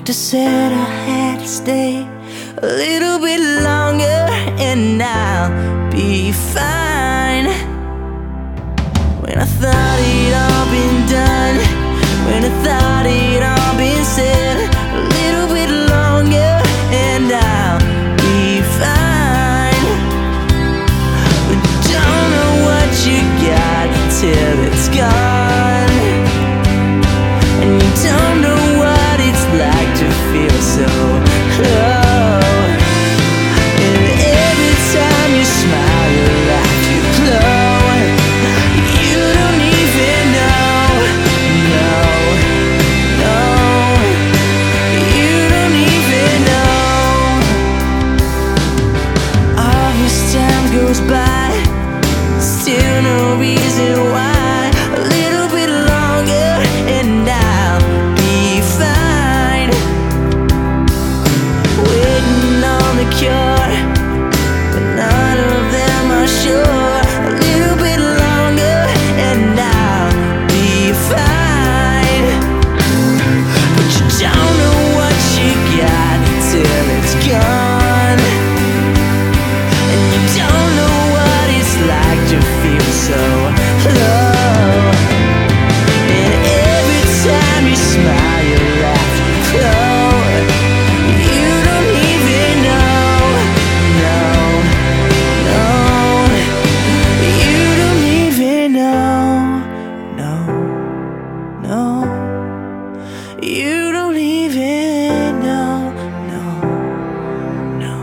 doctor said I had to stay a little bit longer and I'll be fine. When I thought it all been done, when I thought it all been said, a little bit longer and I'll be fine. But don't know what you got till it's gone, and you don't know what it's like to feel so low. And every time you smile, you laugh, you glow. You don't even know, no, no. You don't even know. All this time goes by, still no reason why. A little bit longer and I'll be fine. Waiting on the cure, but none of them are sure. A little bit longer and I'll be fine. But you don't know what you got till it's gone, and you don't know what it's like to feel so low. And every time you smile, you laugh, you glow. You don't even know, no, no. You don't even know, no, no. You don't even know, no, no.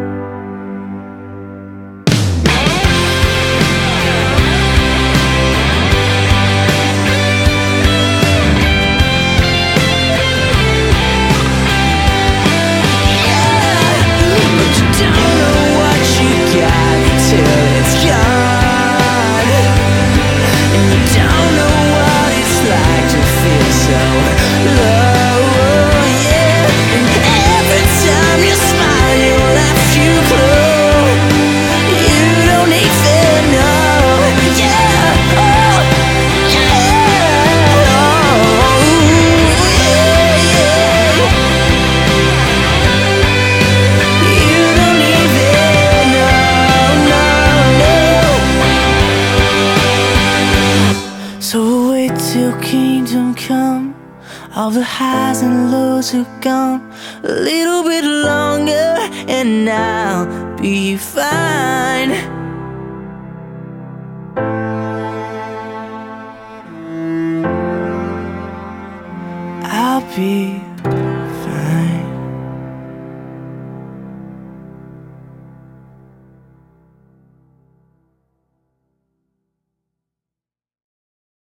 But you don't know what you got till it's gone, and you don't know what it's like to feel so low, yeah. And every time you smile, you laugh, you glow. You don't even know, yeah, oh, yeah, oh, yeah, yeah. You don't even know, no, no. So wait till kingdom come, all the highs and lows are gone. A little bit longer and I'll be fine. I'll be